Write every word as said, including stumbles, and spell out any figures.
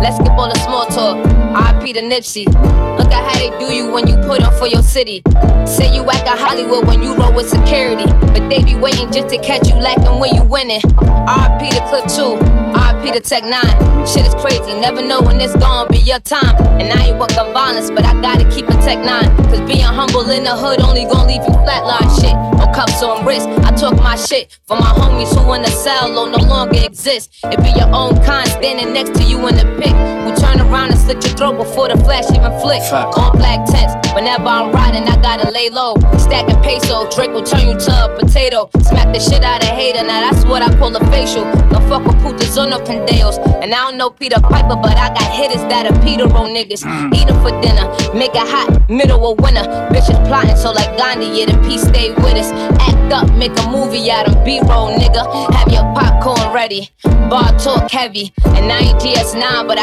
Let's skip all the small talk. R I P to Nipsey. Look at how they do you when you put on for your city. Say you act at Hollywood when you roll with security, but they be waiting just to catch you lacking when you winning. R I P to Clip two, R I P to Tech nine. Shit is crazy, never know when it's gonna be your time. And I ain't welcome violence, but I gotta keep a Tech nine. Cause being humble in the hood only gon' leave you flatline. Shit, no cups on wrist, I talk my shit for my homies who in the cell or no longer exist. It be your own kind standing next to you in the pit, who turn around and slit your throat before the flash even flick. All black tents, whenever I'm riding I gotta lay low. Stacking peso, Drake will turn you to a potato. Smack the shit out of hater, now that's what I call a facial. Don't fuck with putas or no pendeos. And I don't know Peter Piper, but I got hitters that are Peter roll niggas. Eat them for dinner, make it hot, middle of winter. Bitches plotting, so like Gandhi, yeah, the peace stay with us. Act up, make a movie out of B-roll, nigga. Have your popcorn ready, bar talk heavy. And I ain't D S nine, but I